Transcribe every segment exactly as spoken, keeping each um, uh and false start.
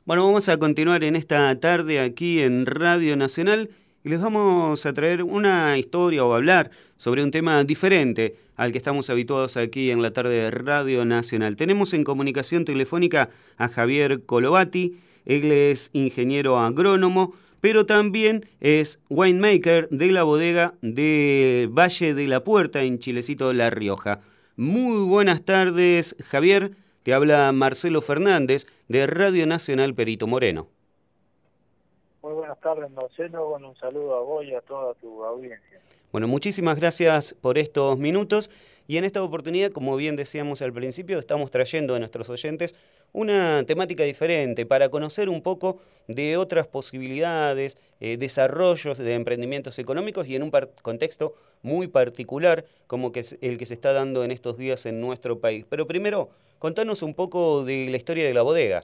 Bueno, vamos a continuar en esta tarde aquí en Radio Nacional y les vamos a traer una historia o hablar sobre un tema diferente al que estamos habituados aquí en la tarde de Radio Nacional. Tenemos en comunicación telefónica a Javier Colovati. Él es ingeniero agrónomo, pero también es winemaker de la bodega de Valle de la Puerta en Chilecito, La Rioja. Muy buenas tardes, Javier. Te habla Marcelo Fernández de Radio Nacional Perito Moreno. Muy buenas tardes, Marcelo. Bueno, un saludo a vos y a toda tu audiencia. Bueno, muchísimas gracias por estos minutos y en esta oportunidad, como bien decíamos al principio, estamos trayendo a nuestros oyentes una temática diferente para conocer un poco de otras posibilidades, eh, desarrollos de emprendimientos económicos y en un par- contexto muy particular como que es el que se está dando en estos días en nuestro país. Pero primero, contanos un poco de la historia de la bodega.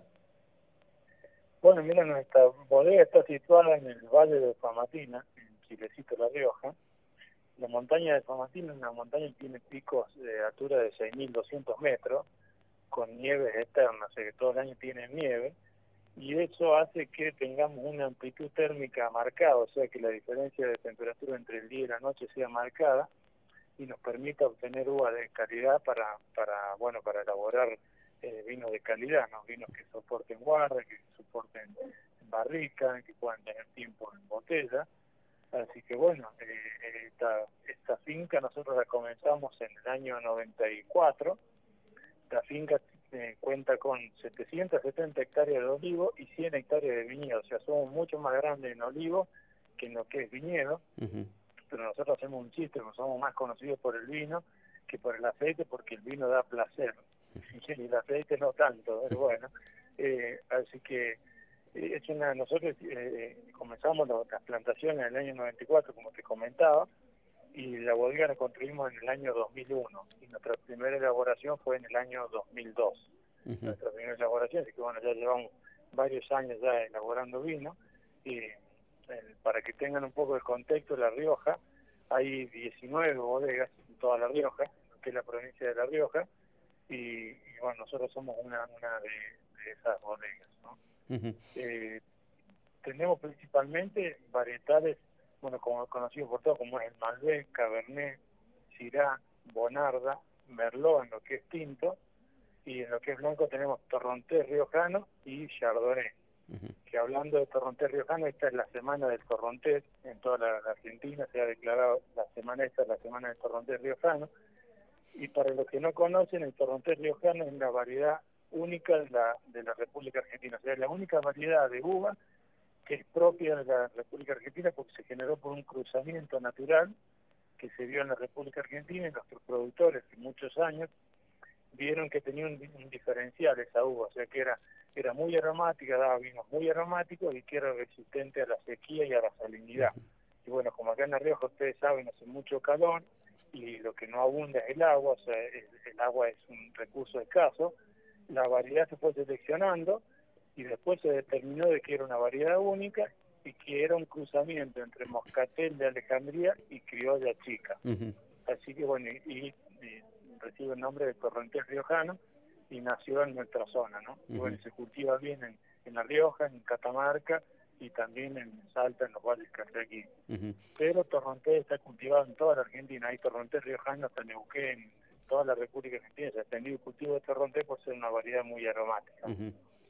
Bueno, mira, nuestra bodega está situada en el Valle de Famatina, en Chilecito, La Rioja. La montaña de Famatina es una montaña que tiene picos de altura de seis mil doscientos metros, con nieves eternas, o sea que todo el año tiene nieve, y eso hace que tengamos una amplitud térmica marcada, o sea que la diferencia de temperatura entre el día y la noche sea marcada, y nos permita obtener uva de calidad para, para bueno, para elaborar eh, vinos de calidad, ¿no? Vinos que soporten guarda, que soporten barrica, que puedan tener tiempo en botella. Así que bueno, eh, esta, esta finca nosotros la comenzamos en el año noventa y cuatro. La finca eh, cuenta con setecientas setenta hectáreas de olivo y cien hectáreas de viñedo, o sea, somos mucho más grandes en olivo que en lo que es viñedo. Uh-huh. Pero nosotros hacemos un chiste, porque somos más conocidos por el vino que por el aceite, porque el vino da placer, y el aceite no tanto, pero bueno, eh, así que eh, es una, nosotros eh, comenzamos las plantaciones en el año noventa y cuatro, como te comentaba, y la bodega la construimos en el año dos mil uno, y nuestra primera elaboración fue en el año dos mil dos, uh-huh. Nuestra primera elaboración, así que bueno, ya llevamos varios años ya elaborando vino, y para que tengan un poco de contexto, La Rioja, hay diecinueve bodegas en toda La Rioja, que es la provincia de La Rioja, y, y bueno, nosotros somos una, una de, de esas bodegas, ¿no? Uh-huh. Eh, tenemos principalmente varietales, bueno, como conocidos por todos, como es el Malbec, Cabernet, Syrah, Bonarda, Merlot en lo que es tinto, y en lo que es blanco tenemos Torrontés riojano y Chardonnay. Uh-huh. Que hablando de Torrontés riojano, esta es la semana del Torrontés, en toda la, la Argentina se ha declarado la semana esta, la semana del Torrontés riojano, y para los que no conocen, el Torrontés riojano es una variedad única de la, de la República Argentina, o sea, es la única variedad de uva que es propia de la República Argentina porque se generó por un cruzamiento natural que se dio en la República Argentina, y nuestros productores de muchos años vieron que tenía un, un diferencial esa uva, o sea que era era muy aromática, daba vinos muy aromáticos y que era resistente a la sequía y a la salinidad. Y bueno, como acá en La Rioja ustedes saben, hace mucho calor y lo que no abunda es el agua, o sea, el, el agua es un recurso escaso, la variedad se fue seleccionando y después se determinó de que era una variedad única y que era un cruzamiento entre Moscatel de Alejandría y Criolla Chica. Uh-huh. Así que bueno, y, y, y recibe el nombre de Torrontés riojano, y nació en nuestra zona, ¿no? Uh-huh. Bueno, se cultiva bien en, en La Rioja, en Catamarca y también en Salta, en los valles Calchaquí. Uh-huh. Pero Torrontés está cultivado en toda la Argentina, hay Torrontés riojano hasta Neuquén, en toda la República Argentina se ha tenido el cultivo de Torrontés por ser una variedad muy aromática. Uh-huh.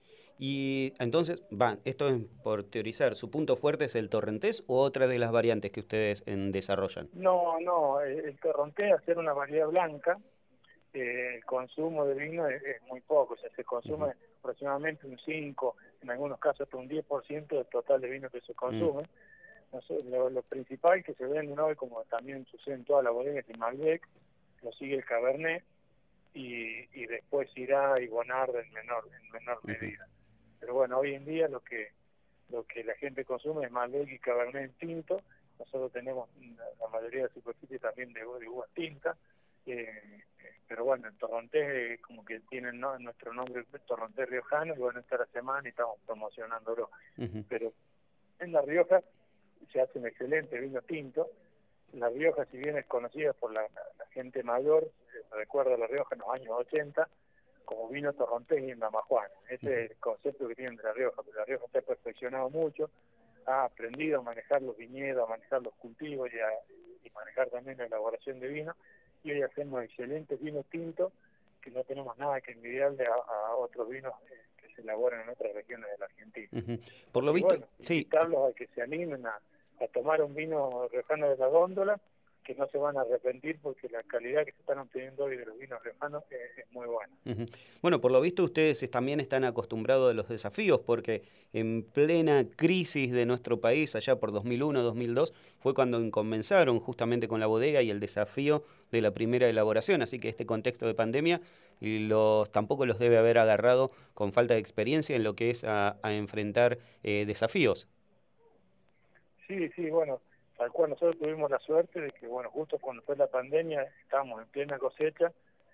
Y entonces, va, esto es por teorizar, ¿su punto fuerte es el torrontés o otra de las variantes que ustedes en, desarrollan? No, no, el, el Torrontés, al ser una variedad blanca, Eh, el consumo de vino es, es muy poco, o sea, se consume uh-huh. aproximadamente un cinco, en algunos casos hasta un diez por ciento del total de vino que se consume. Uh-huh. No sé, lo, lo principal que se vende hoy, como también sucede en toda la bodega, es el Malbec, lo sigue el Cabernet, y, y después Syrah y Bonarda en menor, en menor uh-huh. medida. Pero bueno, hoy en día lo que lo que la gente consume es Malbec y Cabernet tinto. Nosotros tenemos la mayoría de la superficie también de, de uvas tintas, eh, pero bueno, el Torrontés eh, como que tiene ¿no? nuestro nombre Torrontés riojano, y bueno, esta es la semana y estamos promocionándolo. Uh-huh. Pero en La Rioja se hace un excelente vino tinto. La Rioja, si bien es conocida por la, la gente mayor, eh, recuerda La Rioja en los años ochenta, como vino torrontés y en Mamajuana. Ese es el concepto que tienen de La Rioja, pero La Rioja se ha perfeccionado mucho, ha aprendido a manejar los viñedos, a manejar los cultivos y, a, y manejar también la elaboración de vino, y hoy hacemos excelentes vinos tintos que no tenemos nada que envidiarle a, a otros vinos eh, que se elaboran en otras regiones de la Argentina. Uh-huh. Por lo y visto, bueno, sí. invitarlos a que se animen a, a tomar un vino riojano de la góndola, que no se van a arrepentir porque la calidad que se están obteniendo hoy de los vinos riojanos es, es muy buena. Uh-huh. Bueno, por lo visto ustedes también están acostumbrados a los desafíos, porque en plena crisis de nuestro país, allá por dos mil uno, dos mil dos, fue cuando comenzaron justamente con la bodega y el desafío de la primera elaboración, así que este contexto de pandemia los, tampoco los debe haber agarrado con falta de experiencia en lo que es a, a enfrentar eh, desafíos. Sí, sí, bueno, tal cual nosotros tuvimos la suerte de que, bueno, justo cuando fue la pandemia estábamos en plena cosecha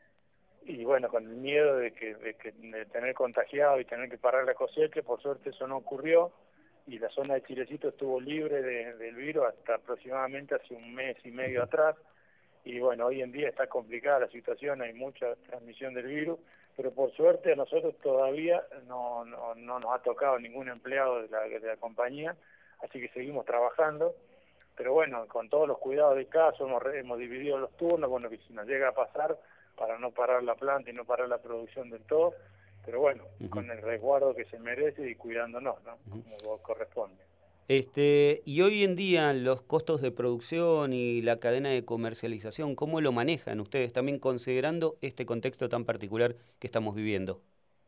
y, bueno, con el miedo de que, de que de tener contagiado y tener que parar la cosecha, por suerte eso no ocurrió y la zona de Chilecito estuvo libre de, del virus hasta aproximadamente hace un mes y medio atrás. Y bueno, hoy en día está complicada la situación, hay mucha transmisión del virus, pero por suerte a nosotros todavía no, no, no nos ha tocado ningún empleado de la, de la compañía, así que seguimos trabajando, pero bueno, con todos los cuidados del caso, hemos, hemos dividido los turnos, bueno, que si nos llega a pasar, para no parar la planta y no parar la producción del todo, pero bueno, uh-huh. con el resguardo que se merece y cuidándonos, ¿no? Uh-huh. Como corresponde. Este, y hoy en día los costos de producción y la cadena de comercialización, ¿cómo lo manejan ustedes también considerando este contexto tan particular que estamos viviendo?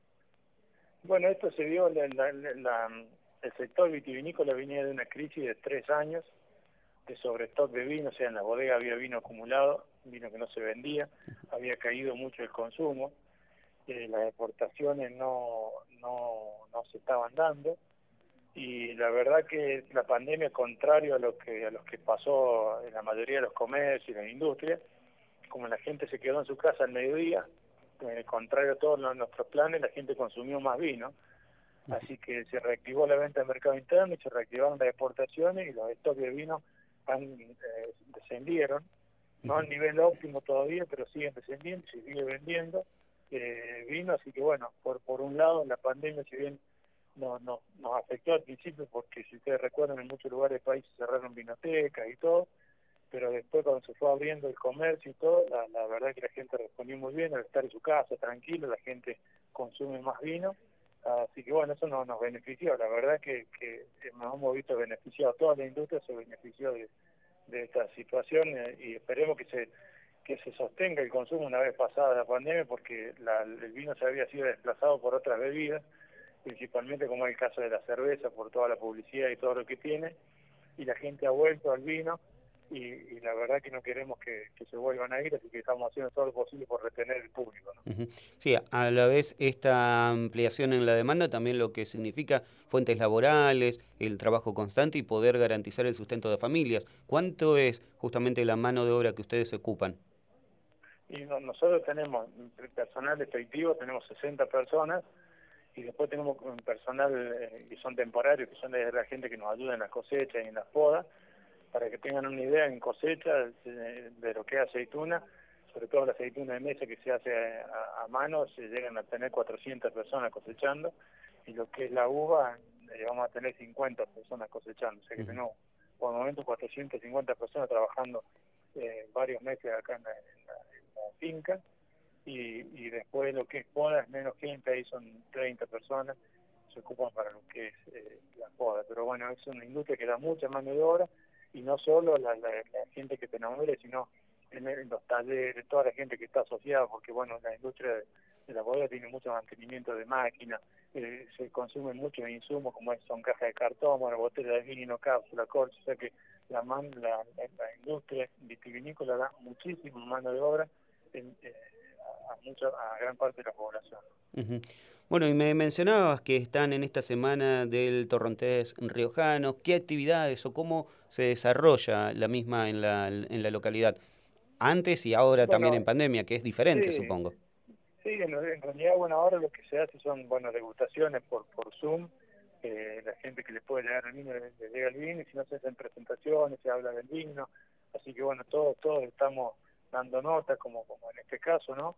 Bueno, esto se dio, la, la, la, el sector vitivinícola venía de una crisis de tres años de sobrestock de vino, o sea, en la bodega había vino acumulado, vino que no se vendía, había caído mucho el consumo, eh, las exportaciones no, no, no se estaban dando, y la verdad que la pandemia, contrario a lo que a lo que pasó en la mayoría de los comercios y las industrias, como la gente se quedó en su casa al mediodía, eh, contrario a todos los, nuestros planes, la gente consumió más vino, así que se reactivó la venta del mercado interno y se reactivaron las exportaciones y los stocks de vino han, eh, descendieron, no al nivel óptimo todavía, pero siguen descendiendo, se sigue vendiendo eh, vino, así que bueno, por por un lado la pandemia, si bien no, no, nos afectó al principio porque, si ustedes recuerdan, en muchos lugares del país se cerraron vinotecas y todo, pero después cuando se fue abriendo el comercio y todo, la, la verdad que la gente respondió muy bien al estar en su casa, tranquilo, la gente consume más vino, así que bueno, eso nos, nos benefició, la verdad que, que nos hemos visto beneficiados, toda la industria se benefició de, de esta situación eh, y esperemos que se que se sostenga el consumo una vez pasada la pandemia, porque la, el vino se había sido desplazado por otras bebidas, principalmente como es el caso de la cerveza, por toda la publicidad y todo lo que tiene, y la gente ha vuelto al vino, y, y la verdad que no queremos que, que se vuelvan a ir, así que estamos haciendo todo lo posible por retener el público, ¿no? Uh-huh. Sí, a la vez esta ampliación en la demanda también lo que significa fuentes laborales, el trabajo constante y poder garantizar el sustento de familias. ¿Cuánto es justamente la mano de obra que ustedes ocupan? Y no, nosotros tenemos personal efectivo, tenemos sesenta personas, y después tenemos un personal eh, que son temporarios, que son de la gente que nos ayuda en las cosechas y en las podas, para que tengan una idea en cosecha de, de lo que es aceituna, sobre todo la aceituna de mesa que se hace a, a mano, se llegan a tener cuatrocientas personas cosechando, y lo que es la uva, eh, vamos a tener cincuenta personas cosechando, o sea que tenemos por el momento cuatrocientas cincuenta personas trabajando eh, varios meses acá en la, en la, en la finca, y, y después lo que es poda es menos gente, ahí son treinta personas, se ocupan para lo que es eh, la poda, pero bueno, es una industria que da mucha mano de obra, y no solo la, la, la gente que te enamore, sino en, en los talleres, toda la gente que está asociada, porque bueno, la industria de, de la bodega tiene mucho mantenimiento de máquinas, eh, se consumen muchos insumos, como es, son cajas de cartón, bueno, botellas de vino, cápsula, corcho, o sea que la, man, la, la, la industria vitivinícola da muchísima mano de obra en, eh, a, mucha, a gran parte de la población. Uh-huh. Bueno, y me mencionabas que están en esta semana del torrontés riojano. ¿Qué actividades o cómo se desarrolla la misma en la, en la localidad? Antes y ahora Bueno, también en pandemia, que es diferente, sí, supongo. sí, en, en realidad, bueno, ahora lo que se hace son, bueno, degustaciones por, por Zoom. Eh, la gente que le puede llegar el vino, le, le llega el vino, y si no se hacen presentaciones, se habla del vino. Así que bueno, todos todos estamos dando nota, como como en este caso, ¿no?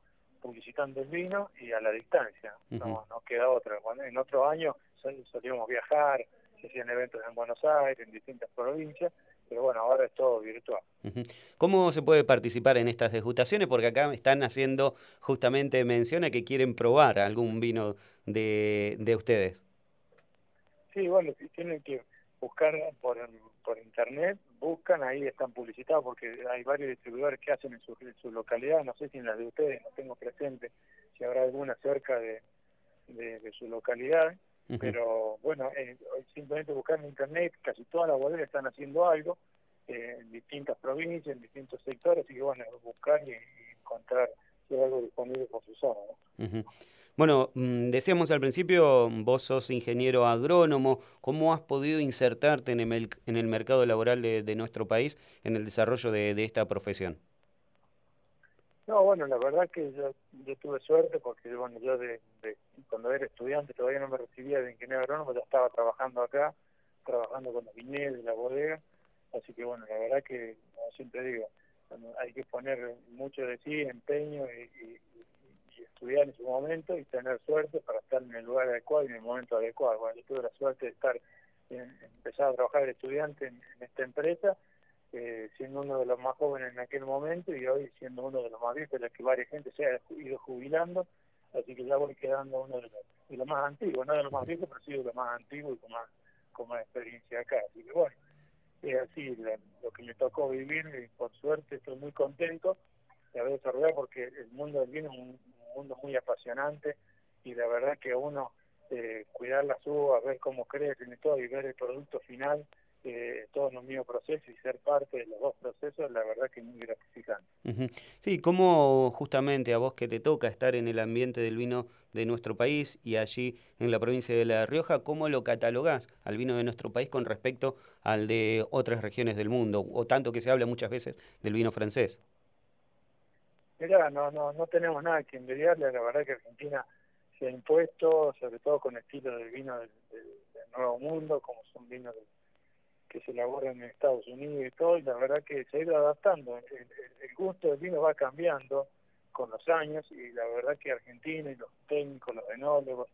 publicitando el vino y a la distancia, uh-huh. no, no queda otra. Bueno, en otros años sol, solíamos viajar, se hacían eventos en Buenos Aires, en distintas provincias, pero bueno, ahora es todo virtual. Uh-huh. ¿Cómo se puede participar en estas degustaciones? Porque acá me están haciendo justamente mención a que quieren probar algún vino de, de ustedes. Sí, bueno, si tienen que buscar por, por internet, buscan, ahí están publicitados, porque hay varios distribuidores que hacen en su, en su localidad, no sé si en las de ustedes, no tengo presente si habrá alguna cerca de, de, de su localidad, uh-huh. pero bueno, eh, simplemente buscar en internet, casi todas las bodegas están haciendo algo, eh, en distintas provincias, en distintos sectores, así que bueno, buscar y, y encontrar si hay algo disponible por su zona, ¿no? Uh-huh. Bueno, decíamos al principio, vos sos ingeniero agrónomo. ¿Cómo has podido insertarte en el, en el mercado laboral de, de nuestro país en el desarrollo de, de esta profesión? No, bueno, la verdad que yo, yo tuve suerte porque, bueno, yo de, de cuando era estudiante todavía no me recibía de ingeniero agrónomo, ya estaba trabajando acá, trabajando con los viñedos y la bodega, así que, bueno, la verdad que, como siempre digo, bueno, hay que poner mucho de sí, empeño y, y y estudiar en su momento y tener suerte para estar en el lugar adecuado y en el momento adecuado. Bueno, yo tuve la suerte de estar, en, empezar a trabajar de estudiante en, en esta empresa, eh, siendo uno de los más jóvenes en aquel momento y hoy siendo uno de los más viejos, ya que varias gente se ha ido jubilando, así que ya voy quedando uno de los, de los más antiguos, no de los más viejos, pero sí de los más antiguos y con más, con más experiencia acá. Así que bueno, es así la, lo que me tocó vivir y por suerte estoy muy contento de haber desarrollado porque el mundo del vino es un mundo muy apasionante y la verdad que uno eh, cuidar las uvas, ver cómo crecen y todo y ver el producto final, eh, todo en un mismo proceso y ser parte de los dos procesos, la verdad que es muy gratificante. Uh-huh. Sí, ¿cómo justamente a vos que te toca estar en el ambiente del vino de nuestro país y allí en la provincia de La Rioja, cómo lo catalogás al vino de nuestro país con respecto al de otras regiones del mundo, o tanto que se habla muchas veces del vino francés? Mirá, no, no, no tenemos nada que envidiarle, la verdad que Argentina se ha impuesto, sobre todo con estilo de vino del, del, del Nuevo Mundo, como son vinos de, que se elaboran en Estados Unidos y todo, y la verdad que se ha ido adaptando, el, el, el gusto del vino va cambiando con los años, y la verdad que Argentina y los técnicos, los enólogos,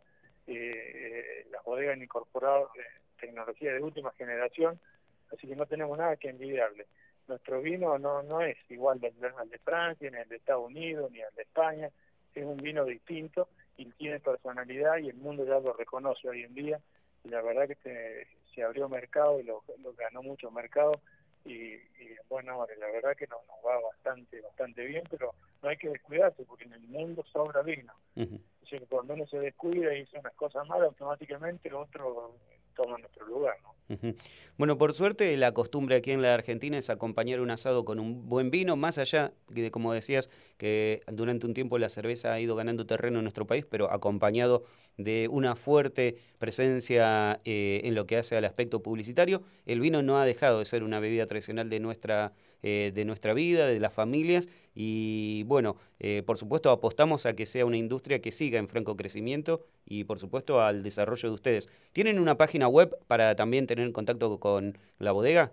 eh, las bodegas han incorporado eh, tecnología de última generación, así que no tenemos nada que envidiarle. Nuestro vino no no es igual al de Francia, ni al de Estados Unidos, ni al de España, es un vino distinto y tiene personalidad y el mundo ya lo reconoce hoy en día y la verdad que se, se abrió mercado y lo, lo ganó mucho mercado y, y bueno, la verdad que nos, nos va bastante bastante bien, pero no hay que descuidarse porque en el mundo sobra vino. Uh-huh. O sea, que cuando uno se descuida y dice unas cosas malas, automáticamente el otro toma nuestro lugar, ¿no? Uh-huh. Bueno, por suerte la costumbre aquí en la Argentina es acompañar un asado con un buen vino, más allá de, como decías, que durante un tiempo la cerveza ha ido ganando terreno en nuestro país, pero acompañado de una fuerte presencia eh, en lo que hace al aspecto publicitario. El vino no ha dejado de ser una bebida tradicional de nuestra, eh, de nuestra vida, de las familias, y bueno, eh, por supuesto apostamos a que sea una industria que siga en franco crecimiento y por supuesto al desarrollo de ustedes. ¿Tienen una página web para también tener en contacto con la bodega?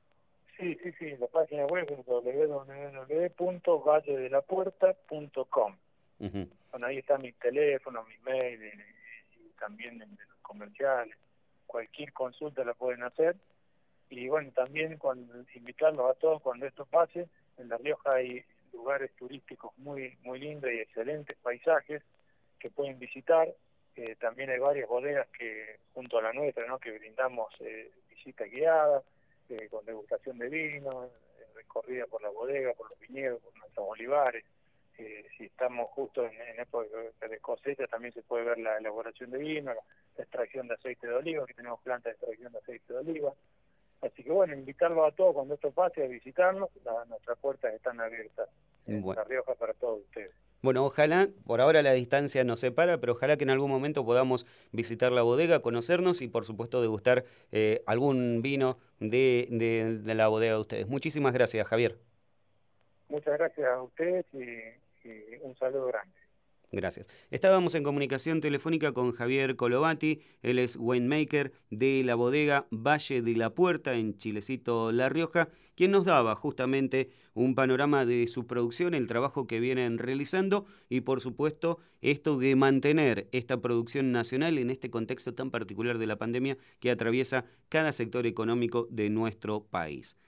Sí, sí, sí, la página web es doble u doble u doble u punto valle de la puerta punto com. Uh-huh. Bueno, ahí está mi teléfono, mi mail y, y también en los comerciales. Cualquier consulta la pueden hacer. Y bueno, también cuando, invitarlos a todos cuando esto pase. En La Rioja hay lugares turísticos muy muy lindos y excelentes paisajes que pueden visitar. Eh, también hay varias bodegas que junto a la nuestra, ¿no?, que brindamos eh, visitas guiadas, eh, con degustación de vino, eh, recorrida por la bodega, por los viñedos, por nuestros olivares. Eh, si estamos justo en, en época de cosecha, también se puede ver la elaboración de vino, la, la extracción de aceite de oliva, que tenemos plantas de extracción de aceite de oliva. Así que bueno, invitarlos a todos cuando esto pase a visitarnos, la, nuestras puertas están abiertas en bueno. La Rioja para todos ustedes. Bueno, ojalá, por ahora la distancia nos separa, pero ojalá que en algún momento podamos visitar la bodega, conocernos y por supuesto degustar eh, algún vino de, de, de la bodega de ustedes. Muchísimas gracias, Javier. Muchas gracias a ustedes y, y un saludo grande. Gracias. Estábamos en comunicación telefónica con Javier Colovati, él es winemaker de la bodega Valle de la Puerta en Chilecito, La Rioja, quien nos daba justamente un panorama de su producción, el trabajo que vienen realizando y por supuesto esto de mantener esta producción nacional en este contexto tan particular de la pandemia que atraviesa cada sector económico de nuestro país.